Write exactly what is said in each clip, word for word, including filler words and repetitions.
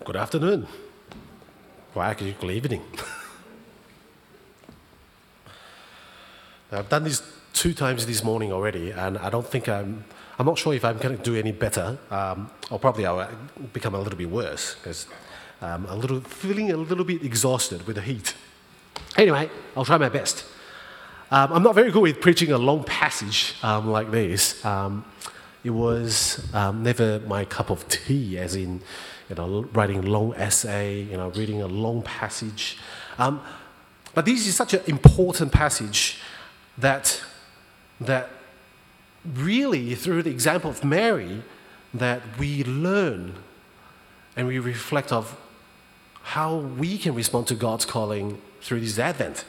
Good afternoon. Well, actually, good evening. I've done this two times this morning already, and I don't think I'm, I'm not sure if I'm going to do any better, um, or probably I'll become a little bit worse, because I'm a little, feeling a little bit exhausted with the heat. Anyway, I'll try my best. Um, I'm not very good with preaching a long passage um, like this. Um, it was um, never my cup of tea, as in, you know, writing a long essay, you know, reading a long passage. Um, but this is such an important passage that that really, through the example of Mary, that we learn and we reflect of how we can respond to God's calling through this Advent.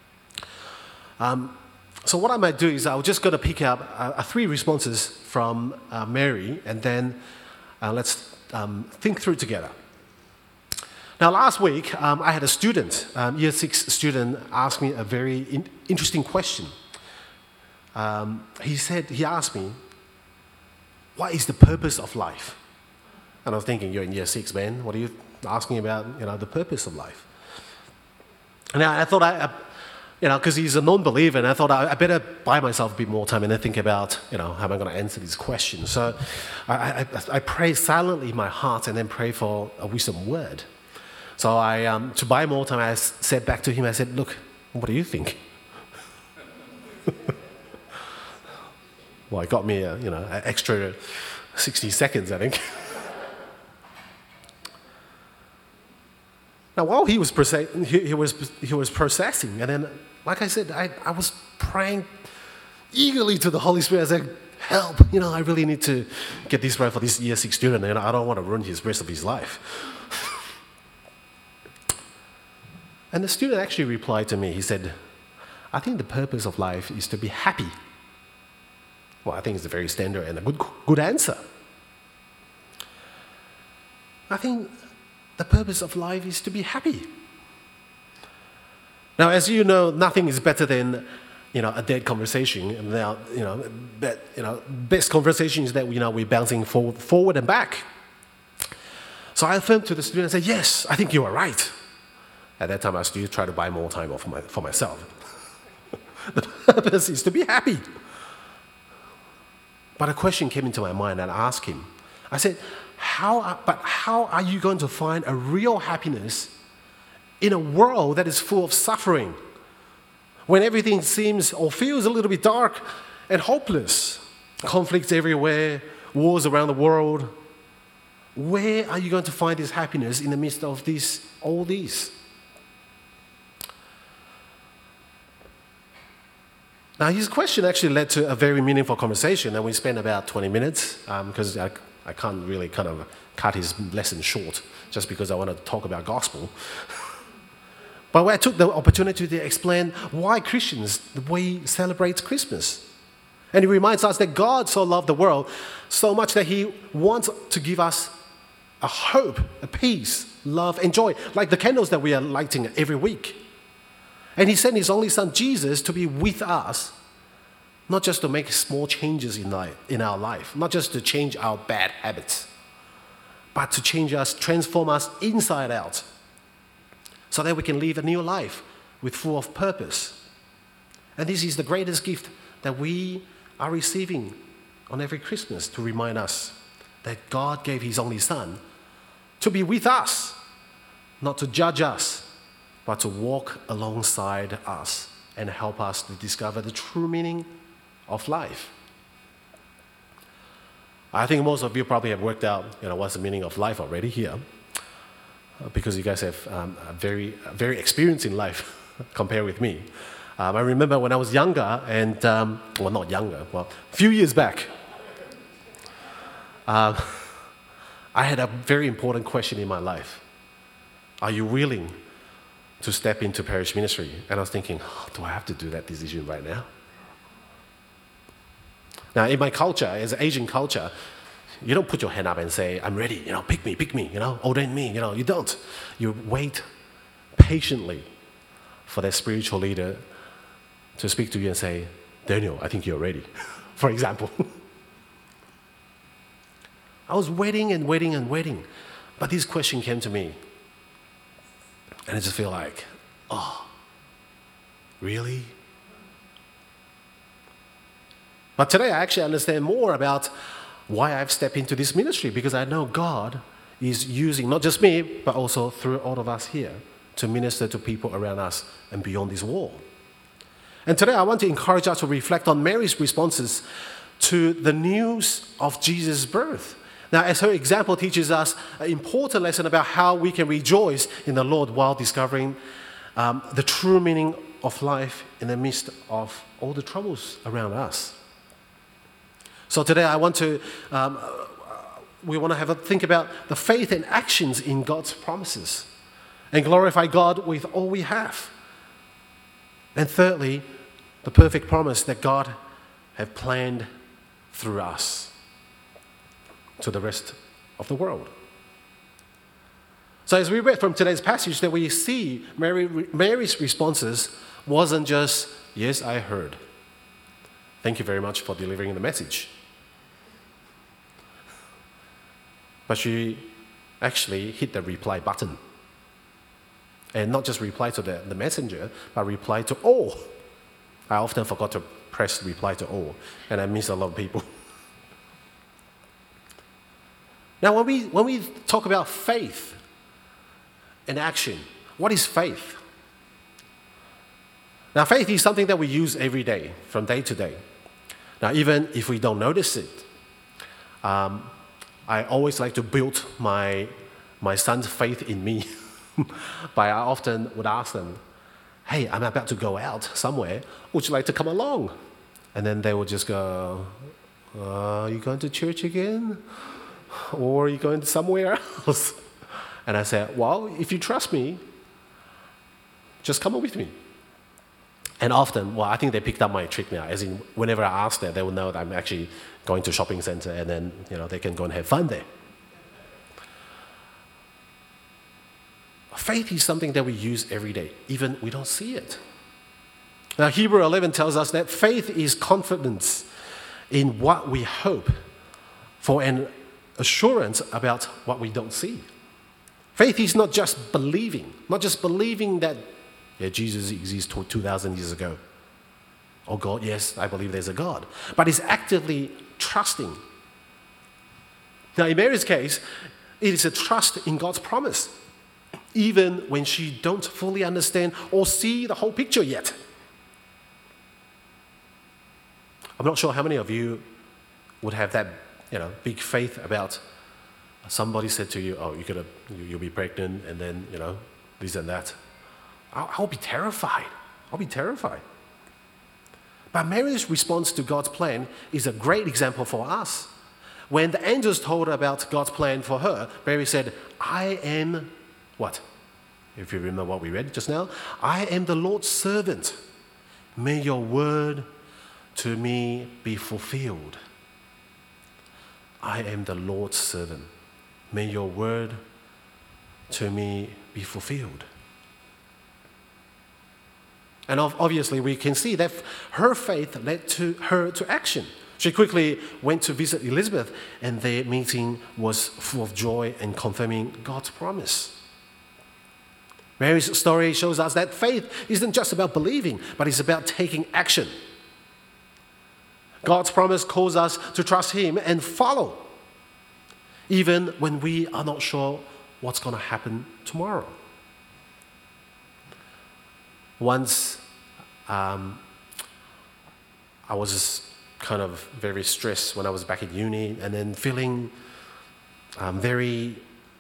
Um, so what I might do is I'm just going to pick up uh, three responses from uh, Mary, and then uh, let's um, think through together. Now, last week, um, I had a student, um, year six student, ask me a very in- interesting question. Um, he said, he asked me, what is the purpose of life? And I was thinking, you're in year six, man. What are you asking about, you know, the purpose of life? And I, I thought, I, I you know, because he's a non-believer, and I thought I, I better buy myself a bit more time and then think about, you know, how am I going to answer these questions? So I, I, I pray silently in my heart and then pray for a wisdom word. So I, um, to buy more time, I said back to him, I said, look, what do you think? Well, it got me, a, you know, an extra sixty seconds, I think. Now, while he was, proce- he, he, was, he was processing, and then, like I said, I, I was praying eagerly to the Holy Spirit. I said, help, you know, I really need to get this right for this year six student, and I don't want to ruin his rest of his life. And the student actually replied to me. He said, I think the purpose of life is to be happy. Well, I think it's a very standard and a good, good answer. I think the purpose of life is to be happy. Now, as you know, nothing is better than, you know, a dead conversation. And now, you know, bet, you know, best conversation is that, you know, we're bouncing forward, forward and back. So I affirmed to the student and said, yes, I think you are right. At that time, I still try to buy more time for, my, for myself. The purpose is to be happy. But a question came into my mind, and I asked him. I said, "How? Are, but how are you going to find a real happiness in a world that is full of suffering, when everything seems or feels a little bit dark and hopeless? Conflicts everywhere, wars around the world. Where are you going to find this happiness in the midst of this, all this?" Now, his question actually led to a very meaningful conversation, and we spent about twenty minutes, because um, I, I can't really kind of cut his lesson short just because I want to talk about gospel. But I took the opportunity to explain why Christians, we celebrate Christmas. And it reminds us that God so loved the world so much that he wants to give us a hope, a peace, love, and joy, like the candles that we are lighting every week. And he sent his only son, Jesus, to be with us, not just to make small changes in, life, in our life, not just to change our bad habits, but to change us, transform us inside out, so that we can live a new life with full of purpose. And this is the greatest gift that we are receiving on every Christmas, to remind us that God gave his only son to be with us, not to judge us, but to walk alongside us and help us to discover the true meaning of life. I think most of you probably have worked out, you know, what's the meaning of life already here, because you guys have um, a very, very experienced in life compared with me. Um, I remember when I was younger, and um, well, not younger, well, a few years back, uh, I had a very important question in my life. Are you willing to step into parish ministry? And I was thinking, oh, do I have to do that decision right now? Now, in my culture, as an Asian culture, you don't put your hand up and say, I'm ready, you know, pick me, pick me, you know, ordain me, you know, you don't. You wait patiently for that spiritual leader to speak to you and say, Daniel, I think you're ready, for example. I was waiting and waiting and waiting But this question came to me, and I just feel like, oh, really? But today I actually understand more about why I've stepped into this ministry, because I know God is using not just me, but also through all of us here to minister to people around us and beyond this wall. And today I want to encourage us to reflect on Mary's responses to the news of Jesus' birth. Now, as her example teaches us an important lesson about how we can rejoice in the Lord while discovering um, the true meaning of life in the midst of all the troubles around us. So today I want to, um, we want to have a think about the faith and actions in God's promises and glorify God with all we have. And thirdly, the perfect promise that God has planned through us to the rest of the world. So as we read from today's passage, that we see Mary, Mary's responses wasn't just, yes, I heard. Thank you very much for delivering the message. But she actually hit the reply button. And not just reply to the, the messenger, but reply to all. I often forgot to press reply to all, and I miss a lot of people. Now, when we, when we talk about faith and action, what is faith? Now, faith is something that we use every day, from day to day. Now, even if we don't notice it, um, I always like to build my, my son's faith in me. But I often would ask them, hey, I'm about to go out somewhere. Would you like to come along? And then they would just go, uh, are you going to church again? Or are you going to somewhere else? And I said, well, if you trust me, just come on with me. And often, well, I think they picked up my trick now, as in whenever I ask them, they will know that I'm actually going to a shopping center, and then, you know, they can go and have fun there. Faith is something that we use every day, even we don't see it. Now, Hebrews eleven tells us that faith is confidence in what we hope for an assurance about what we don't see. Faith is not just believing, not just believing that yeah, Jesus existed two thousand years ago. Oh God, yes, I believe there's a God. But it's actively trusting. Now, in Mary's case, it is a trust in God's promise, even when she don't fully understand or see the whole picture yet. I'm not sure how many of you would have that, you know, big faith about somebody said to you, oh, you're gonna, you'll be pregnant, and then, you know, this and that. I'll, I'll be terrified. I'll be terrified. But Mary's response to God's plan is a great example for us. When the angels told her about God's plan for her, Mary said, I am what? If you remember what we read just now, I am the Lord's servant. May your word to me be fulfilled. I am the Lord's servant. May your word to me be fulfilled. And obviously we can see that her faith led to her to action. She quickly went to visit Elizabeth, and their meeting was full of joy and confirming God's promise. Mary's story shows us that faith isn't just about believing, but it's about taking action. God's promise calls us to trust Him and follow, even when we are not sure what's going to happen tomorrow. Once, um, I was just kind of very stressed when I was back at uni, and then feeling um, very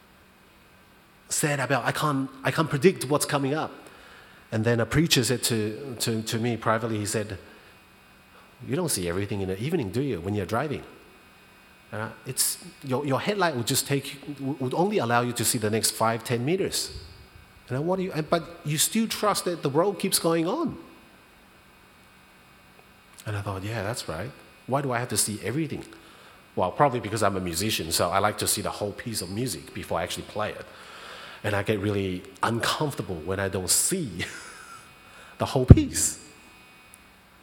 sad about I can't I can't predict what's coming up. And then a preacher said to, to, to me privately, he said, you don't see everything in the evening, do you, when you're driving? Uh, it's your, your headlight would just take would only allow you to see the next five, ten meters. You know, what do you, but you still trust that the road keeps going on. And I thought, yeah, that's right. Why do I have to see everything? Well, probably because I'm a musician, so I like to see the whole piece of music before I actually play it. And I get really uncomfortable when I don't see the whole piece.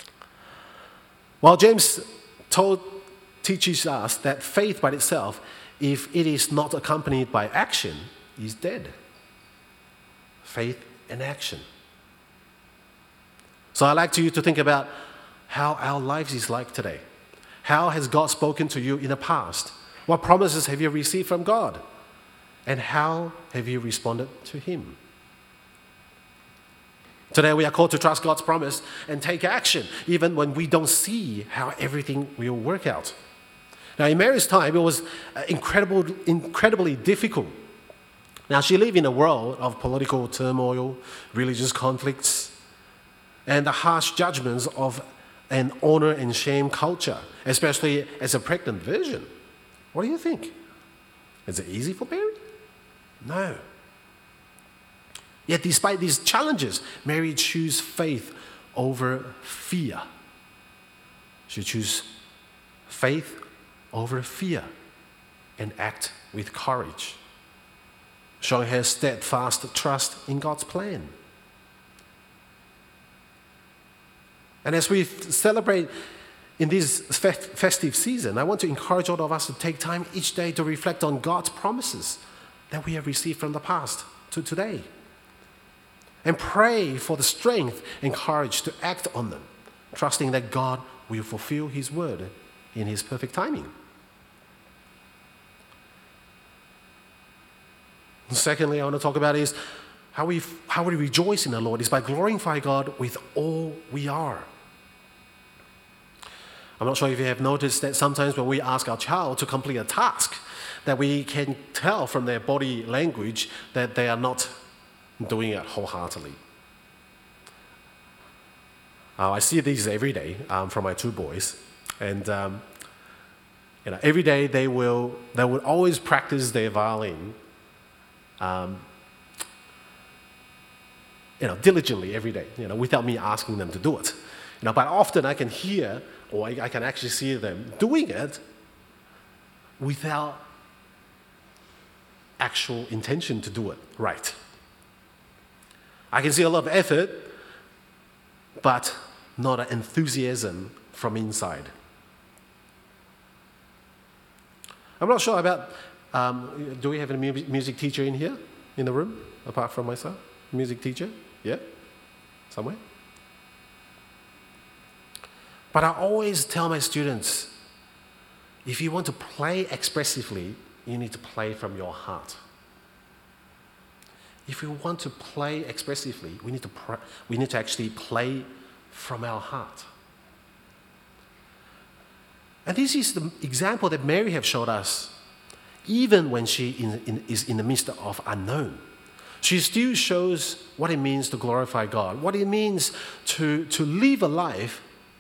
Well, James told, teaches us that faith by itself if it is not accompanied by action, is dead. Faith and action. So I'd like you to think about how our lives is like today. How has God spoken to you in the past? What promises have you received from God? And how have you responded to Him? Today we are called to trust God's promise and take action, even when we don't see how everything will work out. Now, in Mary's time, it was incredible, incredibly difficult. Now, she lived in a world of political turmoil, religious conflicts, and the harsh judgments of an honor and shame culture, especially as a pregnant virgin. What do you think? Is it easy for Mary? No. Yet despite these challenges, Mary chose faith over fear. She chose faith over fear and act with courage, showing her steadfast trust in God's plan. And as we celebrate in this festive season, I want to encourage all of us to take time each day to reflect on God's promises that we have received from the past to today. And pray for the strength and courage to act on them, trusting that God will fulfill His word in His perfect timing. And secondly, I want to talk about is how we, how we rejoice in the Lord is by glorifying God with all we are. I'm not sure if you have noticed that sometimes when we ask our child to complete a task, that we can tell from their body language that they are not doing it wholeheartedly. Uh, I see these every day um, from my two boys, and um, you know, every day they will they will always practice their violin, um, you know, diligently every day, you know, without me asking them to do it. You know, but often I can hear or I, I can actually see them doing it without actual intention to do it right. I can see a lot of effort, but not an enthusiasm from inside. I'm not sure about, um, do we have a mu- music teacher in here, in the room, apart from myself? Music teacher? Yeah? Somewhere? But I always tell my students, if you want to play expressively, you need to play from your heart. If we want to play expressively, we need to pr- we need to actually play from our heart. And this is the example that Mary has showed us, even when she in, in, is in the midst of unknown. She still shows what it means to glorify God, what it means to, to live a life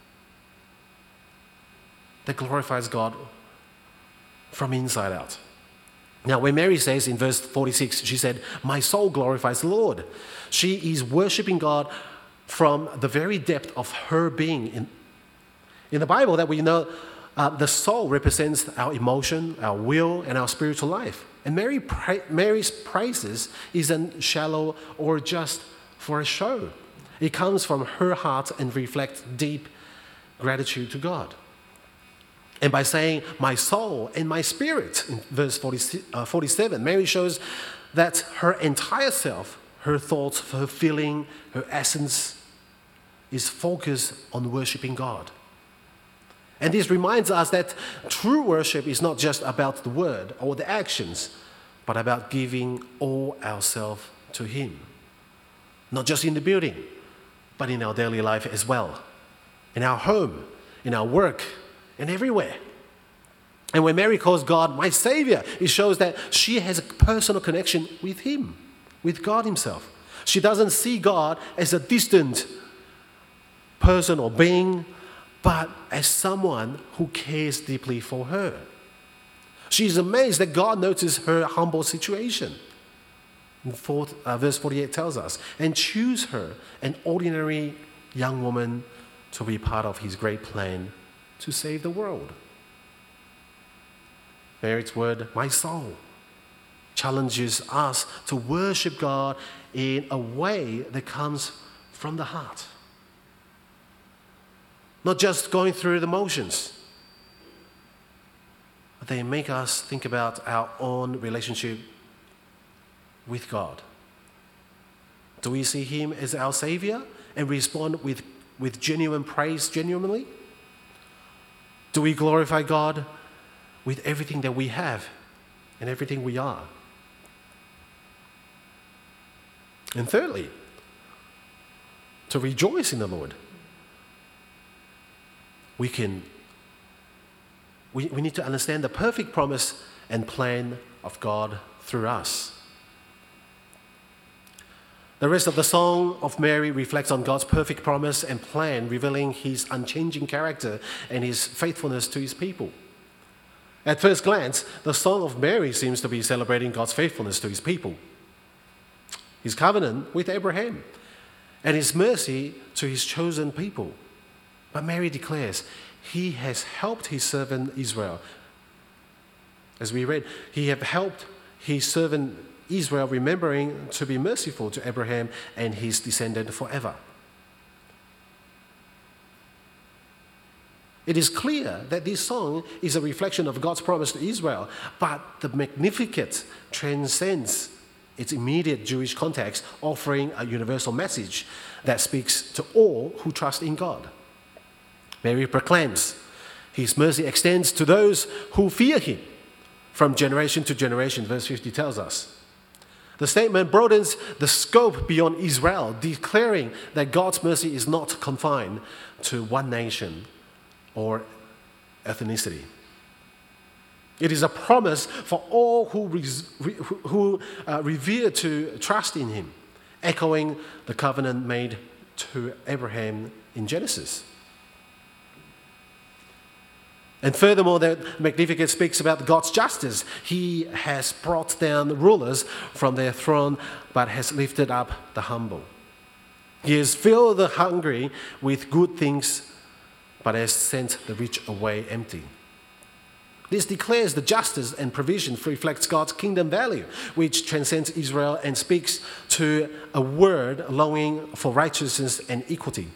that glorifies God from inside out. Now, when Mary says in verse forty-six, she said, "My soul glorifies the Lord." She is worshiping God from the very depth of her being. In, in the Bible that we know, uh, the soul represents our emotion, our will, and our spiritual life. And Mary pra- Mary's praises isn't shallow or just for a show. It comes from her heart and reflects deep gratitude to God. And by saying, "my soul and my spirit," in verse forty, uh, forty-seven, Mary shows that her entire self, her thoughts, her feeling, her essence is focused on worshiping God. And this reminds us that true worship is not just about the word or the actions, but about giving all ourselves to Him. Not just in the building, but in our daily life as well. In our home, in our work, and everywhere. And when Mary calls God my Savior, it shows that she has a personal connection with Him, with God Himself. She doesn't see God as a distant person or being, but as someone who cares deeply for her. She is amazed that God notices her humble situation. In fourth, uh, verse forty-eight tells us, "And choose her, an ordinary young woman, to be part of His great plan to save the world." Mary's word, "my soul," challenges us to worship God in a way that comes from the heart. Not just going through the motions. they make us think about our own relationship with God. Do we see him as our Savior and respond with, with genuine praise genuinely? Do we glorify God with everything that we have and everything we are? And thirdly, to rejoice in the Lord. We can we, we need to understand the perfect promise and plan of God through us. The rest of the Song of Mary reflects on God's perfect promise and plan, revealing his unchanging character and his faithfulness to his people. At first glance, the Song of Mary seems to be celebrating God's faithfulness to his people, his covenant with Abraham, and his mercy to his chosen people. But Mary declares, he has helped his servant Israel. As we read, he has helped his servant Israel, remembering to be merciful to Abraham and his descendant forever. It is clear that this song is a reflection of God's promise to Israel, but the Magnificat transcends its immediate Jewish context, offering a universal message that speaks to all who trust in God. Mary proclaims, his mercy extends to those who fear him from generation to generation, verse fifty tells us. The statement broadens the scope beyond Israel, declaring that God's mercy is not confined to one nation or ethnicity. It is a promise for all who, res- who uh, revere to trust in him, echoing the covenant made to Abraham in Genesis. And furthermore, the Magnificat speaks about God's justice. He has brought down rulers from their throne, but has lifted up the humble. He has filled the hungry with good things, but has sent the rich away empty. This declares the justice and provision reflects God's kingdom value, which transcends Israel and speaks to a world longing for righteousness and equity.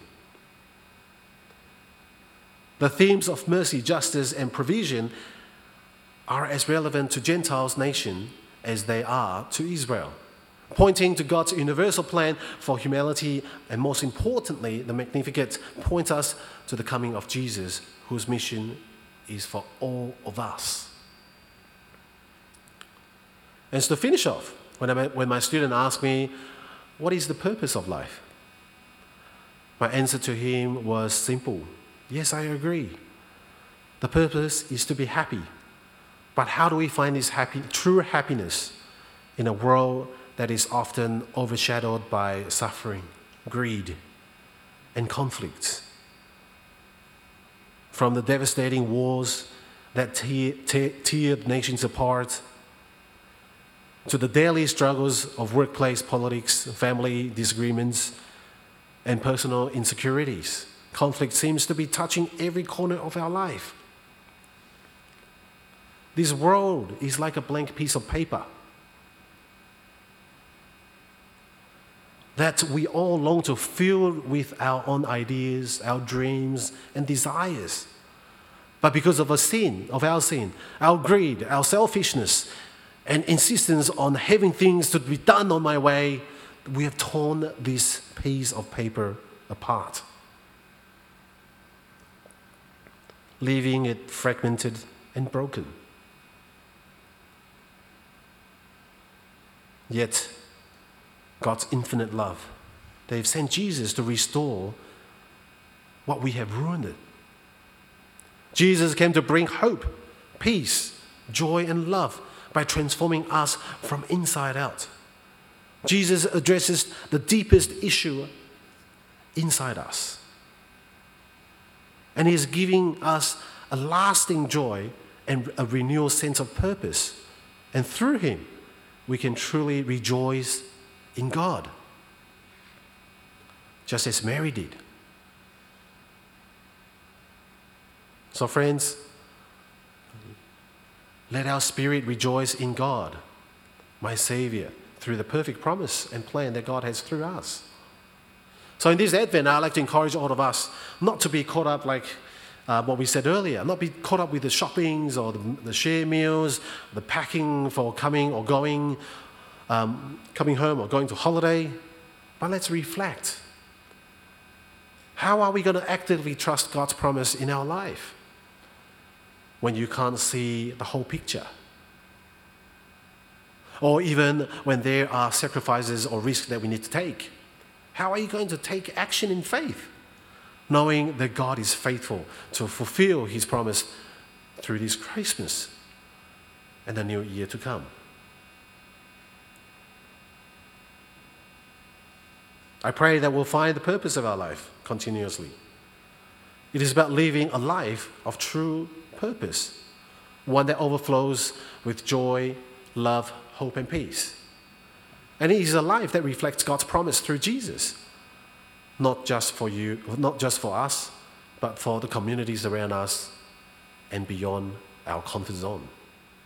The themes of mercy, justice, and provision are as relevant to Gentiles' nation as they are to Israel, pointing to God's universal plan for humanity, and most importantly, the Magnificat points us to the coming of Jesus, whose mission is for all of us. And so to finish off, when, I, when my student asked me, what is the purpose of life? My answer to him was simple. Yes, I agree. The purpose is to be happy. But how do we find this happy, true happiness in a world that is often overshadowed by suffering, greed, and conflicts? From the devastating wars that tear, tear, teared nations apart, to the daily struggles of workplace politics, family disagreements, and personal insecurities. Conflict seems to be touching every corner of our life. This world is like a blank piece of paper that we all long to fill with our own ideas, our dreams, and desires. But because of a sin, of our sin, our greed, our selfishness, and insistence on having things to be done on my way, we have torn this piece of paper apart, leaving it fragmented and broken. Yet, God's infinite love, they've sent Jesus to restore what we have ruined. Jesus came to bring hope, peace, joy, and love by transforming us from inside out. Jesus addresses the deepest issue inside us. And he is giving us a lasting joy and a renewal sense of purpose. And through him, we can truly rejoice in God, just as Mary did. So friends, let our spirit rejoice in God, my Savior, through the perfect promise and plan that God has through us. So in this Advent, I'd like to encourage all of us not to be caught up like uh, what we said earlier, not be caught up with the shoppings or the, the share meals, the packing for coming or going, um, coming home or going to holiday, but let's reflect. How are we going to actively trust God's promise in our life when you can't see the whole picture? Or even when there are sacrifices or risks that we need to take. How are you going to take action in faith, knowing that God is faithful to fulfill his promise through this Christmas and the new year to come? I pray that we'll find the purpose of our life continuously. It is about living a life of true purpose, one that overflows with joy, love, hope, and peace. And it is a life that reflects God's promise through Jesus, not just for you, not just for us, but for the communities around us and beyond our comfort zone.